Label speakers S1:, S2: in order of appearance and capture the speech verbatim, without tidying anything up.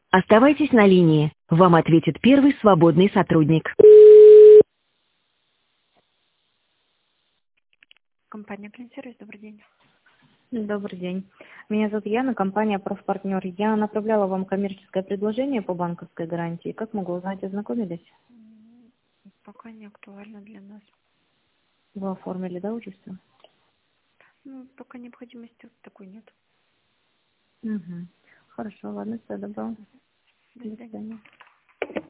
S1: Оставайтесь на линии. Вам ответит первый свободный сотрудник. Компания Клинсервис, добрый день.
S2: Добрый день. Меня зовут Яна, компания «Профпартнер». Я направляла вам коммерческое предложение по банковской гарантии. Как могу узнать, ознакомились?
S1: М, Пока не актуально для нас.
S2: Вы оформили, да, уже все?
S1: Ну, пока необходимости такой нет.
S2: Угу. Хорошо, ладно, все, добро.
S1: До
S2: До
S1: свидания.
S2: свидания.